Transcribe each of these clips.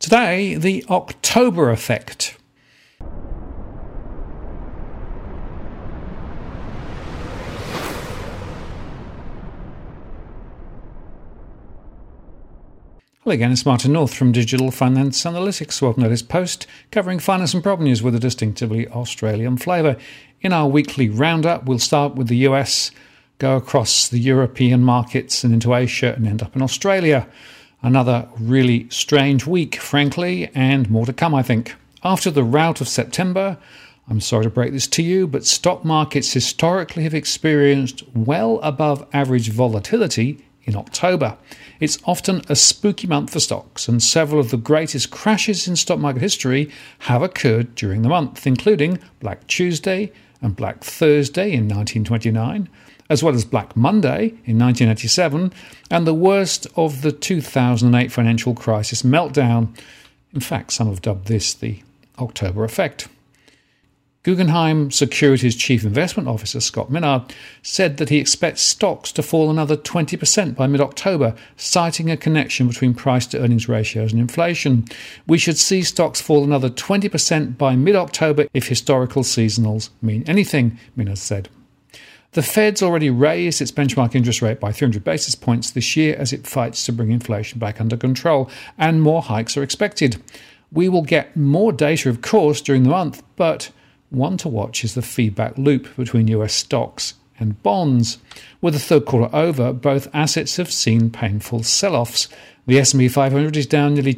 Today, the October effect. Hello again, it's Martin North from Digital Finance Analytics. Welcome to this post covering finance and property news with a distinctively Australian flavour. In our weekly roundup, we'll start with the US, go across the European markets and into Asia and end up in Australia. Another really strange week, frankly, and more to come, I think. After the rout of September, I'm sorry to break this to you, but stock markets historically have experienced well above average volatility in October. It's often a spooky month for stocks, and several of the greatest crashes in stock market history have occurred during the month, including Black Tuesday and Black Thursday in 1929, as well as Black Monday in 1987, and the worst of the 2008 financial crisis meltdown. In fact, some have dubbed this the October effect. Guggenheim Securities Chief Investment Officer Scott Minard said that he expects stocks to fall another 20% by mid-October, citing a connection between price-to-earnings ratios and inflation. We should see stocks fall another 20% by mid-October if historical seasonals mean anything, Minard said. The Fed's already raised its benchmark interest rate by 300 basis points this year as it fights to bring inflation back under control, and more hikes are expected. We will get more data, of course, during the month, but one to watch is the feedback loop between US stocks and bonds. With the third quarter over, both assets have seen painful sell-offs. The S&P 500 is down nearly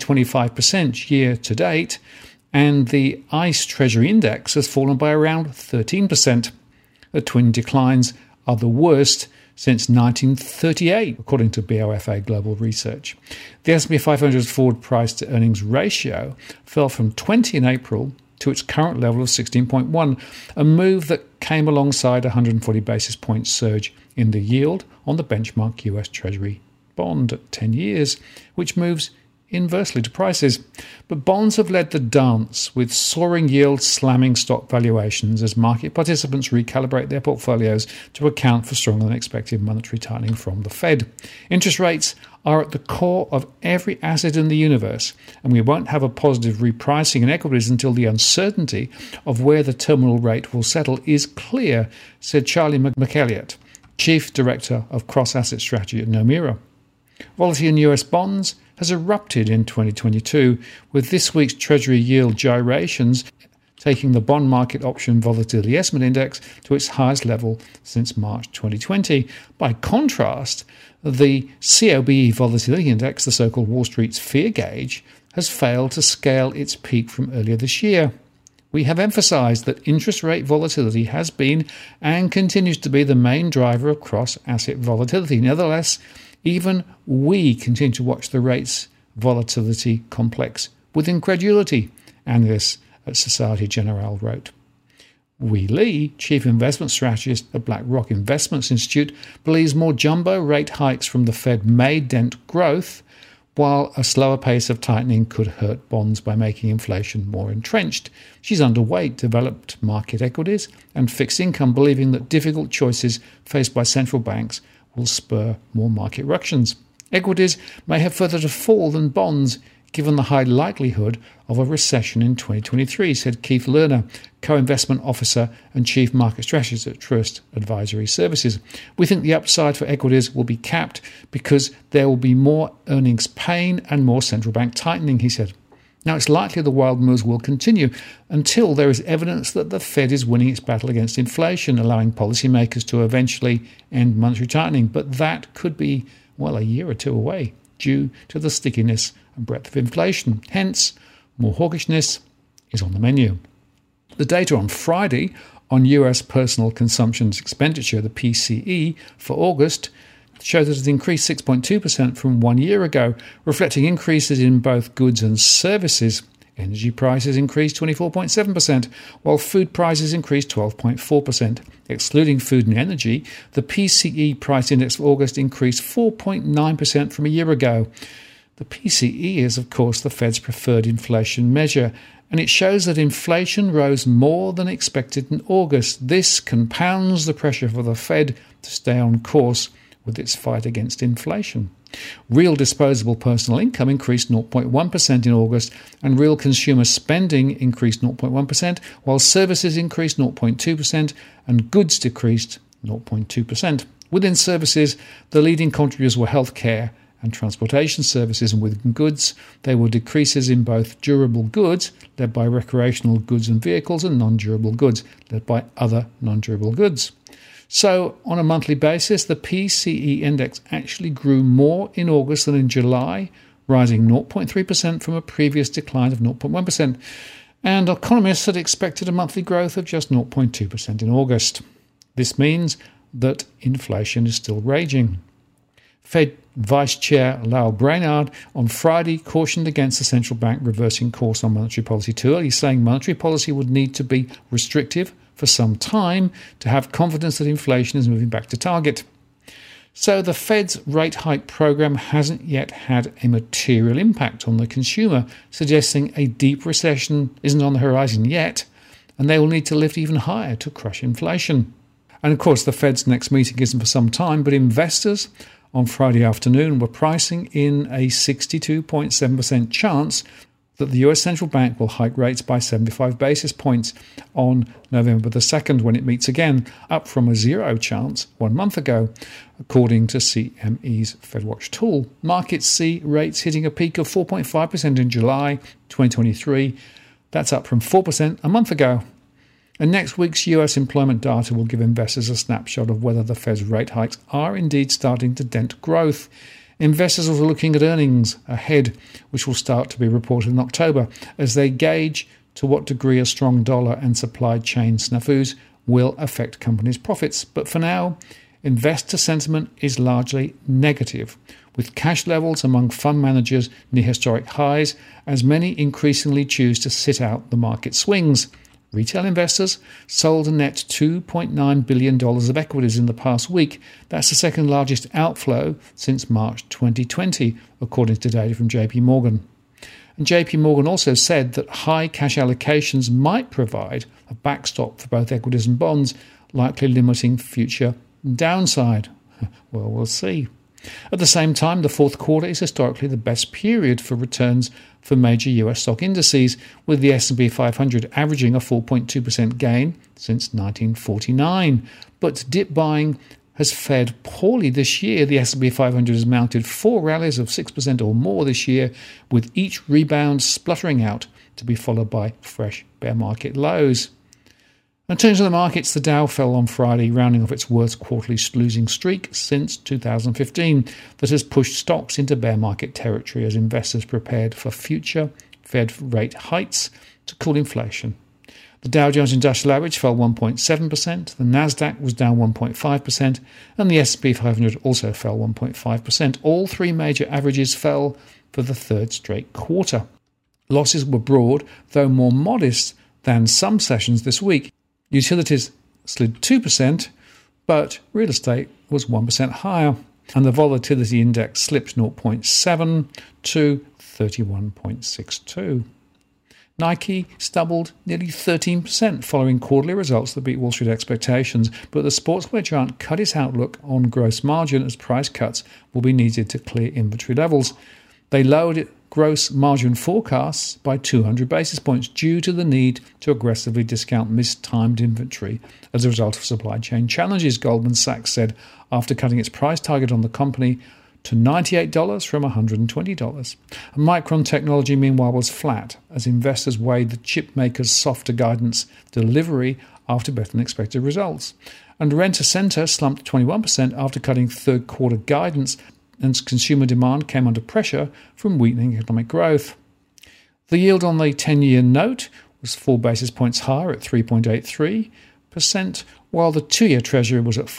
25% year to date, and the ICE Treasury Index has fallen by around 13%. The twin declines are the worst since 1938, according to BOFA Global Research. The S&P 500's forward price-to-earnings ratio fell from 20 in April to its current level of 16.1, a move that came alongside a 140 basis point surge in the yield on the benchmark US Treasury bond at 10 years, which moves inversely to prices. But bonds have led the dance, with soaring yields slamming stock valuations as market participants recalibrate their portfolios to account for stronger than expected monetary tightening from the Fed. Interest rates are at the core of every asset in the universe, and we won't have a positive repricing in equities until the uncertainty of where the terminal rate will settle is clear, said Charlie McElliott, Chief Director of Cross-Asset Strategy at Nomura. Volatility in US bonds has erupted in 2022, with this week's Treasury yield gyrations taking the bond market option volatility estimate index to its highest level since March 2020. By contrast, the COBE volatility index, the so-called Wall Street's fear gauge, has failed to scale its peak from earlier this year. We have emphasized that interest rate volatility has been and continues to be the main driver of cross-asset volatility. Nevertheless, even we continue to watch the rates volatility complex with incredulity, analysts at Societe Generale wrote. Wee Lee, chief investment strategist at BlackRock Investments Institute, believes more jumbo rate hikes from the Fed may dent growth, while a slower pace of tightening could hurt bonds by making inflation more entrenched. She's underweight developed market equities and fixed income, believing that difficult choices faced by central banks will spur more market ructions. Equities may have further to fall than bonds, given the high likelihood of a recession in 2023, said Keith Lerner, co-investment officer and chief market strategist at Truist Advisory Services. We think the upside for equities will be capped because there will be more earnings pain and more central bank tightening, he said. Now, it's likely the wild moves will continue until there is evidence that the Fed is winning its battle against inflation, allowing policymakers to eventually end monetary tightening. But that could be, well, a year or two away due to the stickiness and breadth of inflation. Hence, more hawkishness is on the menu. The data on Friday on US personal consumption expenditure, the PCE, for August showed that it increased 6.2% from 1 year ago, reflecting increases in both goods and services. Energy prices increased 24.7%, while food prices increased 12.4%. Excluding food and energy, the PCE price index for August increased 4.9% from a year ago. The PCE is, of course, the Fed's preferred inflation measure, and it shows that inflation rose more than expected in August. This compounds the pressure for the Fed to stay on course with its fight against inflation. Real disposable personal income increased 0.1% in August, and real consumer spending increased 0.1%, while services increased 0.2% and goods decreased 0.2%. Within services, the leading contributors were healthcare and transportation services, and within goods, there were decreases in both durable goods, led by recreational goods and vehicles, and non-durable goods, led by other non-durable goods. So, on a monthly basis, the PCE index actually grew more in August than in July, rising 0.3% from a previous decline of 0.1%. And economists had expected a monthly growth of just 0.2% in August. This means that inflation is still raging. Fed Vice Chair Lael Brainard on Friday cautioned against the central bank reversing course on monetary policy too early, saying monetary policy would need to be restrictive for some time to have confidence that inflation is moving back to target. So the Fed's rate hike program hasn't yet had a material impact on the consumer, suggesting a deep recession isn't on the horizon yet, and they will need to lift even higher to crush inflation. And of course, the Fed's next meeting isn't for some time, but investors on Friday afternoon were pricing in a 62.7% chance that the US Central Bank will hike rates by 75 basis points on November the 2nd when it meets again, up from a 0 chance 1 month ago, according to CME's FedWatch tool. Markets see rates hitting a peak of 4.5% in July 2023. That's up from 4% a month ago. And next week's US employment data will give investors a snapshot of whether the Fed's rate hikes are indeed starting to dent growth. Investors are looking at earnings ahead, which will start to be reported in October, as they gauge to what degree a strong dollar and supply chain snafus will affect companies' profits. But for now, investor sentiment is largely negative, with cash levels among fund managers near historic highs, as many increasingly choose to sit out the market swings. Retail investors sold a net $2.9 billion of equities in the past week. That's the second largest outflow since March 2020, according to data from JP Morgan. And JP Morgan also said that high cash allocations might provide a backstop for both equities and bonds, likely limiting future downside. Well, we'll see. At the same time, the fourth quarter is historically the best period for returns for major US stock indices, with the S&P 500 averaging a 4.2% gain since 1949. But dip buying has fared poorly this year. The S&P 500 has mounted 4 rallies of 6% or more this year, with each rebound spluttering out to be followed by fresh bear market lows. In terms of the markets, the Dow fell on Friday, rounding off its worst quarterly losing streak since 2015 that has pushed stocks into bear market territory as investors prepared for future Fed rate hikes to cool inflation. The Dow Jones Industrial Average fell 1.7%, the Nasdaq was down 1.5%, and the S&P 500 also fell 1.5%. All three major averages fell for the third straight quarter. Losses were broad, though more modest than some sessions this week. Utilities slid 2%, but real estate was 1% higher, and the volatility index slipped 0.7 to 31.62. Nike stumbled nearly 13% following quarterly results that beat Wall Street expectations, but the sportswear giant cut its outlook on gross margin as price cuts will be needed to clear inventory levels. They lowered its gross margin forecasts by 200 basis points due to the need to aggressively discount mistimed inventory as a result of supply chain challenges, Goldman Sachs said, after cutting its price target on the company to $98 from $120. Micron Technology, meanwhile, was flat as investors weighed the chip maker's softer guidance delivery after better-than-expected results. And Rent-A-Center slumped 21% after cutting third-quarter guidance, and consumer demand came under pressure from weakening economic growth. The yield on the 10-year note was 4 basis points higher at 3.83%, while the 2-year Treasury was at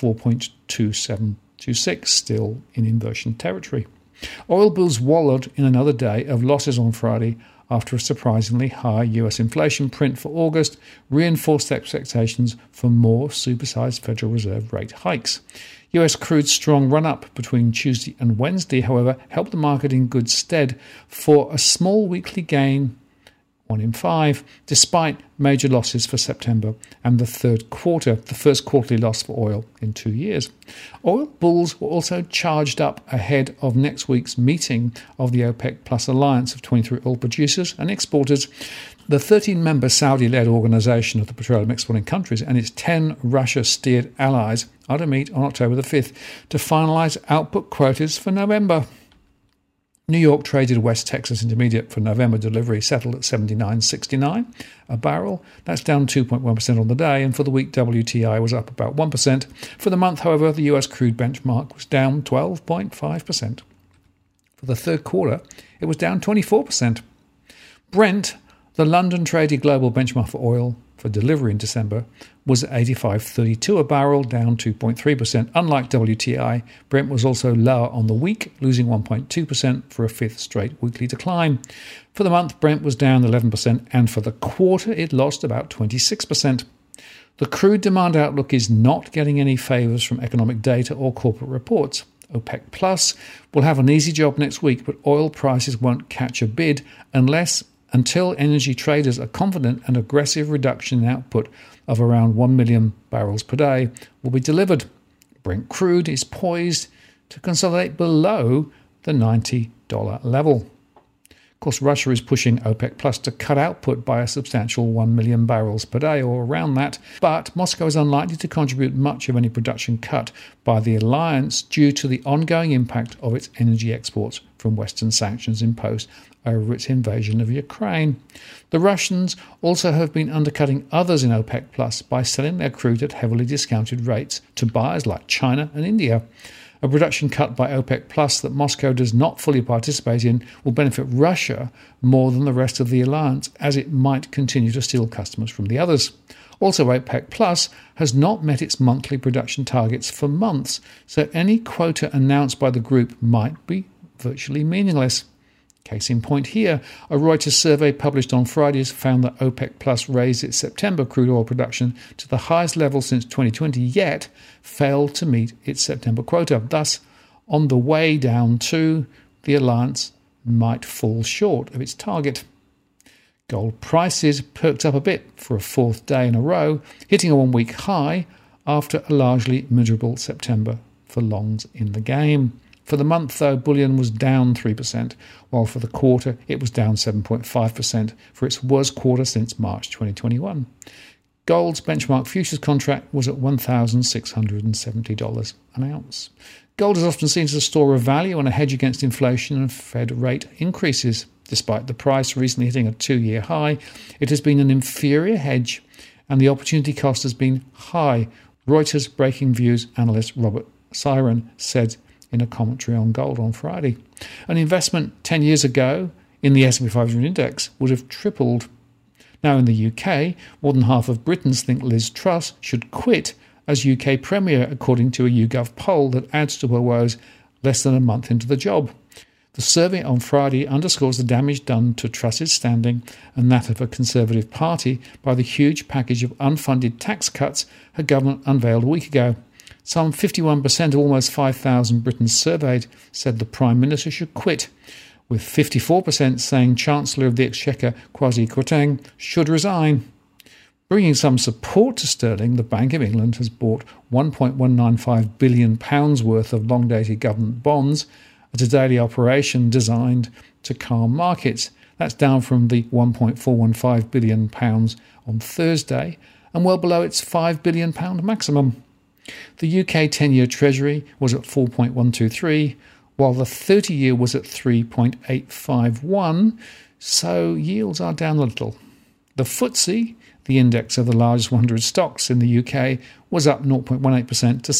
4.2726, still in inversion territory. Oil bulls wallowed in another day of losses on Friday after a surprisingly high US inflation print for August reinforced expectations for more supersized Federal Reserve rate hikes. US crude's strong run-up between Tuesday and Wednesday, however, helped the market in good stead for a small weekly gain 1 in 5, despite major losses for September and the third quarter, the first quarterly loss for oil in 2 years. Oil bulls were also charged up ahead of next week's meeting of the OPEC Plus alliance of 23 oil producers and exporters. The 13-member Saudi-led organisation of the petroleum exporting countries and its 10 Russia-steered allies are to meet on October the 5th to finalise output quotas for November. New York traded West Texas Intermediate for November delivery settled at $79.69 a barrel. That's down 2.1% on the day, and for the week WTI was up about 1%. For the month, however, the US crude benchmark was down 12.5%. For the third quarter, it was down 24%. Brent, the London traded global benchmark for oil for delivery in December, was at $85.32 a barrel, down 2.3%. Unlike WTI, Brent was also lower on the week, losing 1.2% for a fifth straight weekly decline. For the month, Brent was down 11%, and for the quarter, it lost about 26%. The crude demand outlook is not getting any favours from economic data or corporate reports. OPEC Plus will have an easy job next week, but oil prices won't catch a bid until energy traders are confident an aggressive reduction in output of around 1 million barrels per day will be delivered. Brent crude is poised to consolidate below the $90 level. Of course, Russia is pushing OPEC Plus to cut output by a substantial 1 million barrels per day or around that, but Moscow is unlikely to contribute much of any production cut by the alliance due to the ongoing impact of its energy exports from Western sanctions imposed over its invasion of Ukraine. The Russians also have been undercutting others in OPEC Plus by selling their crude at heavily discounted rates to buyers like China and India. A production cut by OPEC Plus that Moscow does not fully participate in will benefit Russia more than the rest of the alliance, as it might continue to steal customers from the others. Also, OPEC Plus has not met its monthly production targets for months, so any quota announced by the group might be virtually meaningless. Case in point here, a Reuters survey published on Friday has found that OPEC Plus raised its September crude oil production to the highest level since 2020, yet failed to meet its September quota. Thus, on the way down too, the alliance might fall short of its target. Gold prices perked up a bit for a fourth day in a row, hitting a one-week high after a largely miserable September for longs in the game. For the month, though, bullion was down 3%, while for the quarter it was down 7.5% for its worst quarter since March 2021. Gold's benchmark futures contract was at $1,670 an ounce. Gold is often seen as a store of value and a hedge against inflation and Fed rate increases. Despite the price recently hitting a 2-year high, it has been an inferior hedge and the opportunity cost has been high, Reuters Breaking Views analyst Robert Siren said in a commentary on gold on Friday. An investment 10 years ago in the S&P 500 index would have tripled. Now in the UK, more than half of Britons think Liz Truss should quit as UK Premier, according to a YouGov poll that adds to her woes less than a month into the job. The survey on Friday underscores the damage done to Truss's standing and that of a Conservative Party by the huge package of unfunded tax cuts her government unveiled a week ago. Some 51% of almost 5,000 Britons surveyed said the Prime Minister should quit, with 54% saying Chancellor of the Exchequer Kwasi Kwarteng should resign. Bringing some support to sterling, the Bank of England has bought £1.195 billion worth of long-dated government bonds at a daily operation designed to calm markets. That's down from the £1.415 billion on Thursday and well below its £5 billion maximum. The UK 10-year Treasury was at 4.123, while the 30-year was at 3.851, so yields are down a little. The FTSE, the index of the largest 100 stocks in the UK, was up 0.18% to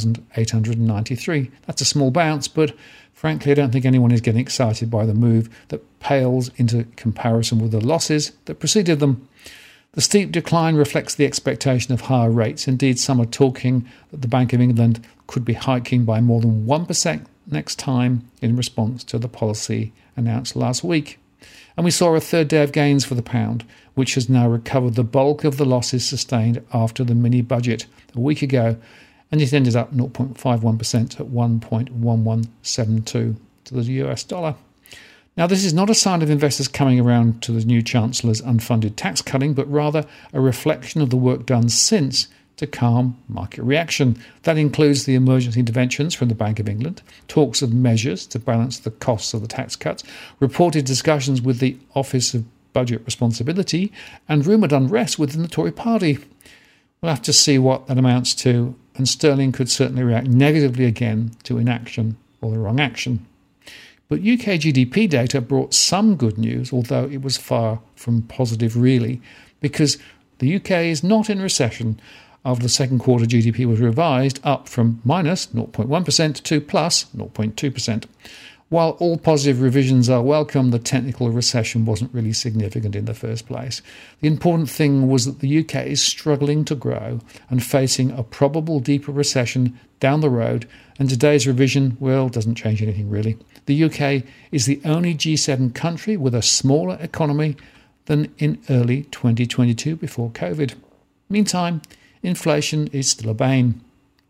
6,893. That's a small bounce, but frankly I don't think anyone is getting excited by the move that pales into comparison with the losses that preceded them. The steep decline reflects the expectation of higher rates. Indeed, some are talking that the Bank of England could be hiking by more than 1% next time in response to the policy announced last week. And we saw a third day of gains for the pound, which has now recovered the bulk of the losses sustained after the mini-budget a week ago, and it ended up 0.51% at 1.1172 to the US dollar. Now, this is not a sign of investors coming around to the new Chancellor's unfunded tax cutting, but rather a reflection of the work done since to calm market reaction. That includes the emergency interventions from the Bank of England, talks of measures to balance the costs of the tax cuts, reported discussions with the Office of Budget Responsibility, and rumoured unrest within the Tory party. We'll have to see what that amounts to, and sterling could certainly react negatively again to inaction or the wrong action. But UK GDP data brought some good news, although it was far from positive really, because the UK is not in recession after the second quarter GDP was revised up from minus 0.1% to plus 0.2%. While all positive revisions are welcome, the technical recession wasn't really significant in the first place. The important thing was that the UK is struggling to grow and facing a probable deeper recession down the road, and today's revision, well, doesn't change anything really. The UK is the only G7 country with a smaller economy than in early 2022 before COVID. Meantime, inflation is still a bane.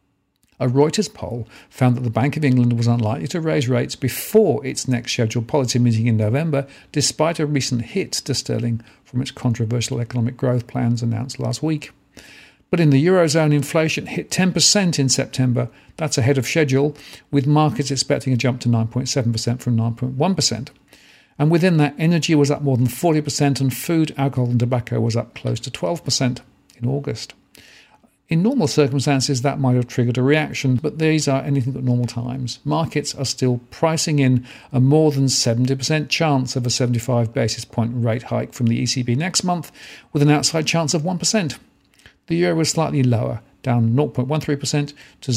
A Reuters poll found that the Bank of England was unlikely to raise rates before its next scheduled policy meeting in November, despite a recent hit to sterling from its controversial economic growth plans announced last week. But in the Eurozone, inflation hit 10% in September. That's ahead of schedule, with markets expecting a jump to 9.7% from 9.1%. And within that, energy was up more than 40%, and food, alcohol and tobacco was up close to 12% in August. In normal circumstances, that might have triggered a reaction, but these are anything but normal times. Markets are still pricing in a more than 70% chance of a 75 basis point rate hike from the ECB next month, with an outside chance of 1%. The euro was slightly lower, down 0.13% to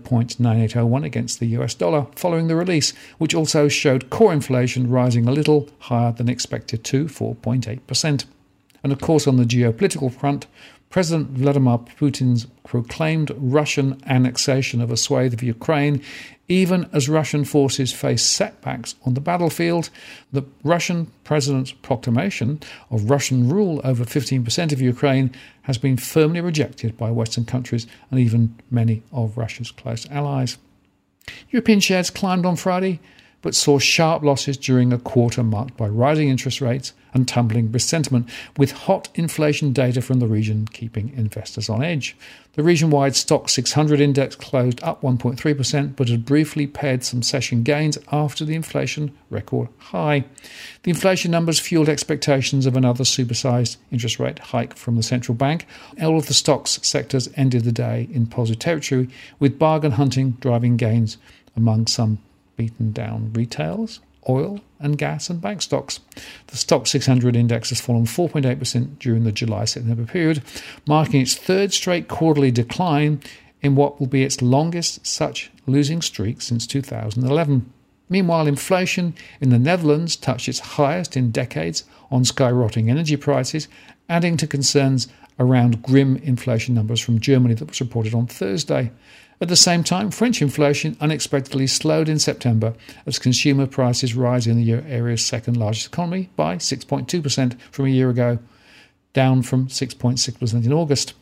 0.9801 against the US dollar following the release, which also showed core inflation rising a little higher than expected to 4.8%. And of course, on the geopolitical front, President Vladimir Putin's proclaimed Russian annexation of a swathe of Ukraine, even as Russian forces face setbacks on the battlefield. The Russian president's proclamation of Russian rule over 15% of Ukraine has been firmly rejected by Western countries and even many of Russia's close allies. European shares climbed on Friday, but saw sharp losses during a quarter marked by rising interest rates and tumbling risk sentiment, with hot inflation data from the region keeping investors on edge. The region-wide Stoxx 600 index closed up 1.3%, but had briefly paired some session gains after the inflation record high. The inflation numbers fueled expectations of another supersized interest rate hike from the central bank. All of the Stoxx sectors ended the day in positive territory, with bargain hunting driving gains among some beaten down retails, oil and gas and bank stocks. The Stoxx 600 index has fallen 4.8% during the July-September period, marking its third straight quarterly decline in what will be its longest such losing streak since 2011. Meanwhile, inflation in the Netherlands touched its highest in decades on skyrocketing energy prices, adding to concerns around grim inflation numbers from Germany that was reported on Thursday. At the same time, French inflation unexpectedly slowed in September as consumer prices rise in the euro area's second largest economy by 6.2% from a year ago, down from 6.6% in August.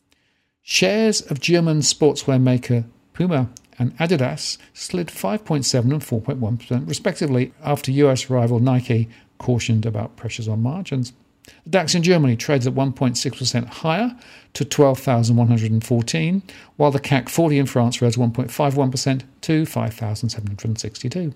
Shares of German sportswear maker Puma and Adidas slid 5.7% and 4.1% respectively after US rival Nike cautioned about pressures on margins. The DAX in Germany trades at 1.6% higher to 12,114, while the CAC 40 in France rose 1.51% to 5,762.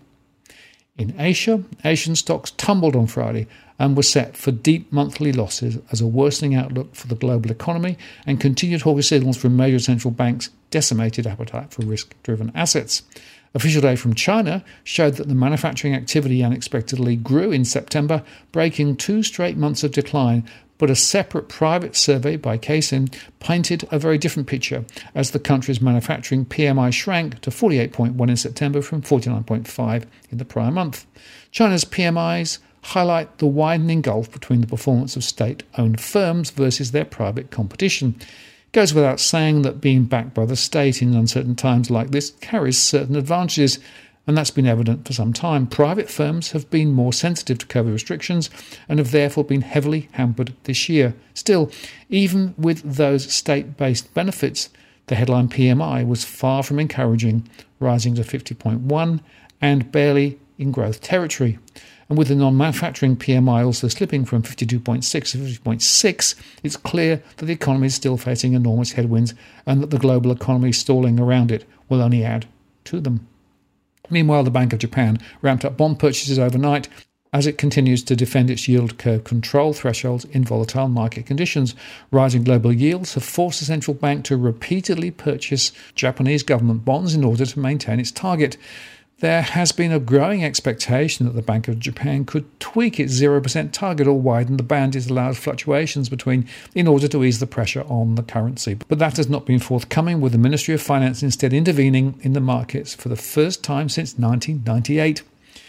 In Asia, Asian stocks tumbled on Friday and were set for deep monthly losses as a worsening outlook for the global economy and continued hawkish signals from major central banks decimated appetite for risk-driven assets. Official data from China showed that the manufacturing activity unexpectedly grew in September, breaking 2 straight months of decline, but a separate private survey by Caixin painted a very different picture as the country's manufacturing PMI shrank to 48.1 in September from 49.5 in the prior month. China's PMIs highlight the widening gulf between the performance of state-owned firms versus their private competition. It goes without saying that being backed by the state in uncertain times like this carries certain advantages, and that's been evident for some time. Private firms have been more sensitive to COVID restrictions and have therefore been heavily hampered this year. Still, even with those state-based benefits, the headline PMI was far from encouraging, rising to 50.1 and barely in growth territory. And with the non-manufacturing PMI also slipping from 52.6 to 50.6, it's clear that the economy is still facing enormous headwinds and that the global economy stalling around it will only add to them. Meanwhile, the Bank of Japan ramped up bond purchases overnight as it continues to defend its yield curve control thresholds in volatile market conditions. Rising global yields have forced the central bank to repeatedly purchase Japanese government bonds in order to maintain its target. There has been a growing expectation that the Bank of Japan could tweak its 0% target or widen the band it allows fluctuations between in order to ease the pressure on the currency. But that has not been forthcoming, with the Ministry of Finance instead intervening in the markets for the first time since 1998.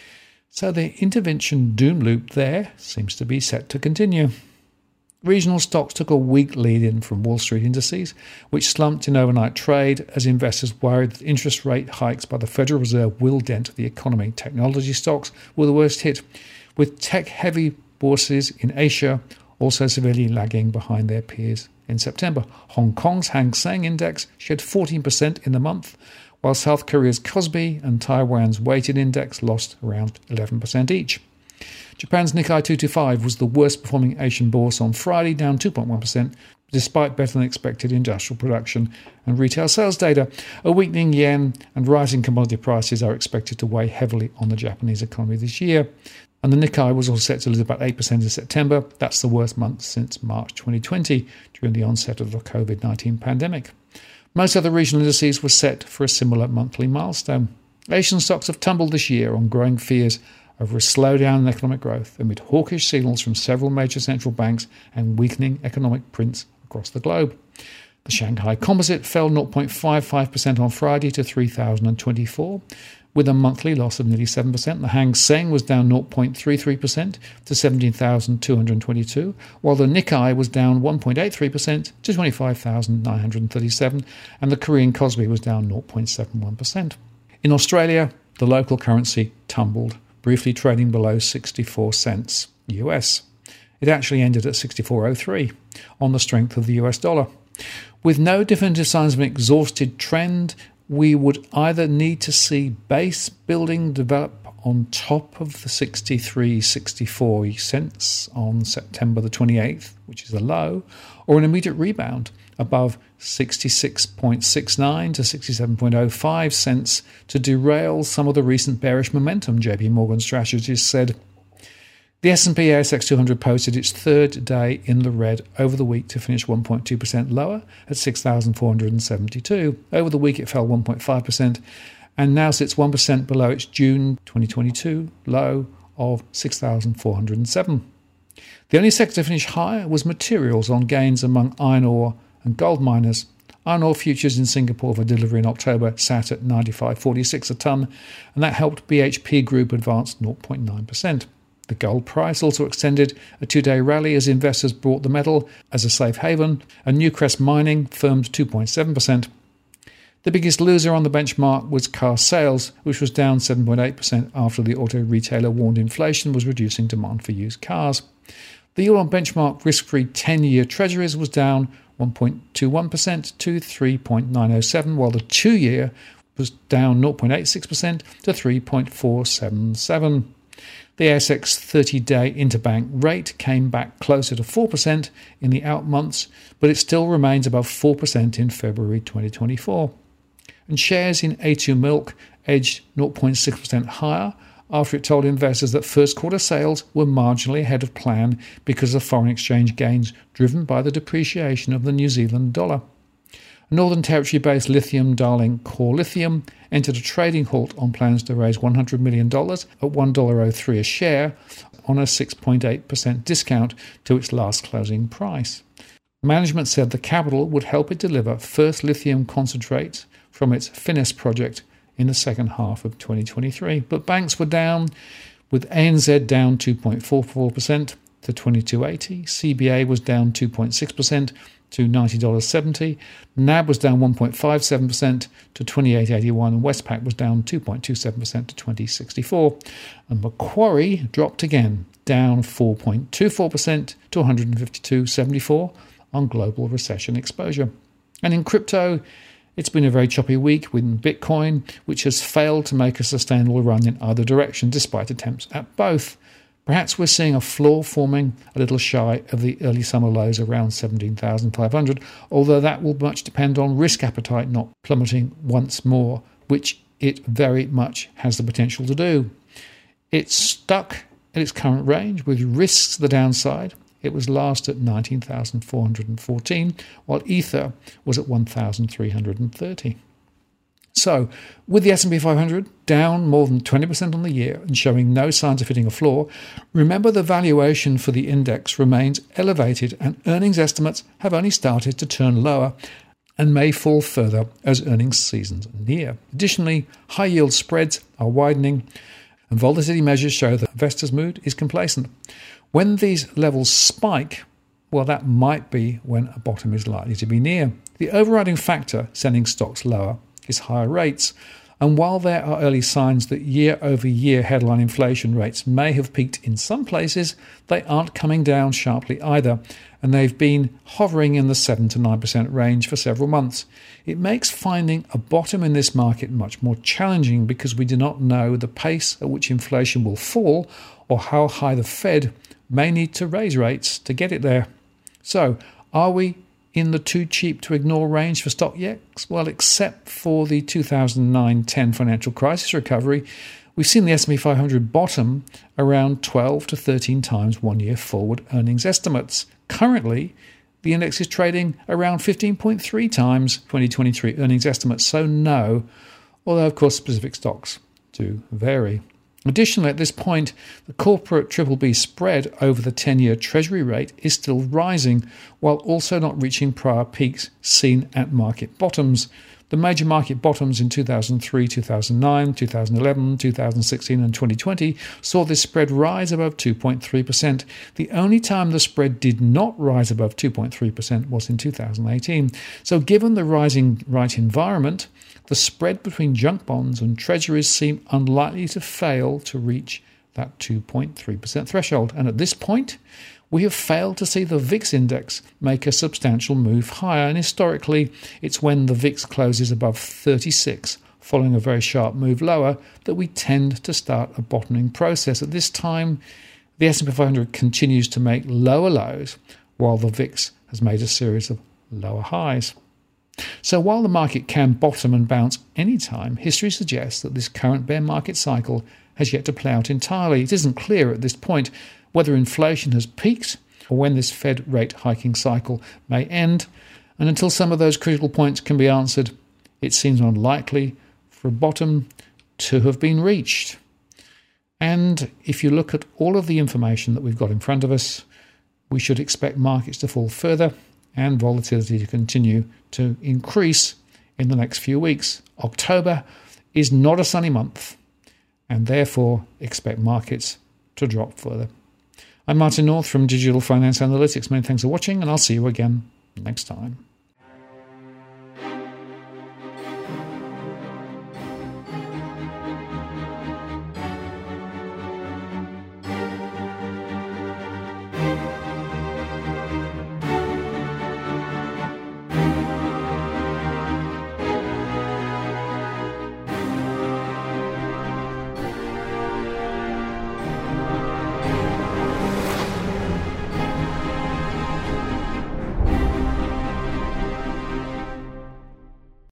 So the intervention doom loop there seems to be set to continue. Regional stocks took a weak lead-in from Wall Street indices, which slumped in overnight trade as investors worried that interest rate hikes by the Federal Reserve will dent the economy. Technology stocks were the worst hit, with tech-heavy bourses in Asia also severely lagging behind their peers in September. Hong Kong's Hang Seng Index shed 14% in the month, while South Korea's Kospi and Taiwan's weighted index lost around 11% each. Japan's Nikkei 225 was the worst performing Asian bourse on Friday, down 2.1%, despite better than expected industrial production and retail sales data. A weakening yen and rising commodity prices are expected to weigh heavily on the Japanese economy this year. And the Nikkei was also set to lose about 8% in September. That's the worst month since March 2020, during the onset of the COVID-19 pandemic. Most other regional indices were set for a similar monthly milestone. Asian stocks have tumbled this year on growing fears over a slowdown in economic growth amid hawkish signals from several major central banks and weakening economic prints across the globe. The Shanghai Composite fell 0.55% on Friday to 3,024, with a monthly loss of nearly 7%. The Hang Seng was down 0.33% to 17,222, while the Nikkei was down 1.83% to 25,937, and the Korean Kospi was down 0.71%. In Australia, the local currency tumbled, briefly trading below 64 cents US. It actually ended at 64.03 on the strength of the US dollar. With no definitive signs of an exhausted trend, we would either need to see base building develop on top of the 63.64 cents on September the 28th, which is a low, or an immediate rebound above 66.69 to 67.05 cents to derail some of the recent bearish momentum, JP Morgan strategists said. The S&P ASX 200 posted its third day in the red over the week to finish 1.2% lower at 6,472. Over the week it fell 1.5% and now sits 1% below its June 2022 low of 6,407. The only sector to finish higher was materials on gains among iron ore and gold miners. Iron ore futures in Singapore for delivery in October sat at 95.46 a tonne, and that helped BHP Group advance 0.9%. The gold price also extended a two-day rally as investors bought the metal as a safe haven, and Newcrest Mining firmed 2.7%. The biggest loser on the benchmark was car sales, which was down 7.8% after the auto retailer warned inflation was reducing demand for used cars. The yield on benchmark risk-free 10-year treasuries was down 1.21% to 3.907, while the 2-year was down 0.86% to 3.477. The ASX 30-day interbank rate came back closer to 4% in the out months, but it still remains above 4% in February 2024. And shares in A2 Milk edged 0.6% higher after it told investors that first quarter sales were marginally ahead of plan because of foreign exchange gains driven by the depreciation of the New Zealand dollar. Northern Territory-based lithium darling Core Lithium entered a trading halt on plans to raise $100 million at $1.03 a share on a 6.8% discount to its last closing price. Management said the capital would help it deliver first lithium concentrate from its Finniss project in the second half of 2023. But banks were down, with ANZ down 2.44% to $22.80. CBA was down 2.6% to $90.70. NAB was down 1.57% to $28.81, and Westpac was down 2.27% to $20.64. And Macquarie dropped again, down 4.24% to $152.74 on global recession exposure. And in crypto, it's been a very choppy week with Bitcoin, which has failed to make a sustainable run in either direction despite attempts at both. Perhaps we're seeing a floor forming a little shy of the early summer lows around 17,500, although that will much depend on risk appetite not plummeting once more, which it very much has the potential to do. It's stuck at its current range with risks to the downside. It was last at 19,414, while Ether was at 1,330. So, with the S&P 500 down more than 20% on the year and showing no signs of hitting a floor, remember the valuation for the index remains elevated and earnings estimates have only started to turn lower and may fall further as earnings seasons near. Additionally, high-yield spreads are widening and volatility measures show that investors' mood is complacent. When these levels spike, well, that might be when a bottom is likely to be near. The overriding factor sending stocks lower is higher rates, and while there are early signs that year-over-year headline inflation rates may have peaked in some places, they aren't coming down sharply either, and they've been hovering in the 7 to 9% range for several months. It makes finding a bottom in this market much more challenging because we do not know the pace at which inflation will fall or how high the Fed may need to raise rates to get it there. So, are we in the too cheap to ignore range for stock yet? Well, except for the 2009-10 financial crisis recovery, we've seen the S&P 500 bottom around 12 to 13 times one-year forward earnings estimates. Currently, the index is trading around 15.3 times 2023 earnings estimates, so no, although of course specific stocks do vary. Additionally, at this point, the corporate BBB spread over the 10-year Treasury rate is still rising, while also not reaching prior peaks seen at market bottoms. The major market bottoms in 2003, 2009, 2011, 2016 and 2020 saw this spread rise above 2.3%. The only time the spread did not rise above 2.3% was in 2018. So given the rising rate environment, the spread between junk bonds and treasuries seem unlikely to fail to reach that 2.3% threshold. And at this point, we have failed to see the VIX index make a substantial move higher. And historically, it's when the VIX closes above 36, following a very sharp move lower, that we tend to start a bottoming process. At this time, the S&P 500 continues to make lower lows, while the VIX has made a series of lower highs. So while the market can bottom and bounce any time, history suggests that this current bear market cycle has yet to play out entirely. It isn't clear at this point whether inflation has peaked or when this Fed rate hiking cycle may end. And until some of those critical points can be answered, it seems unlikely for a bottom to have been reached. And if you look at all of the information that we've got in front of us, we should expect markets to fall further and volatility to continue to increase in the next few weeks. October is not a sunny month, and therefore expect markets to drop further. I'm Martin North from Digital Finance Analytics. Many thanks for watching, and I'll see you again next time.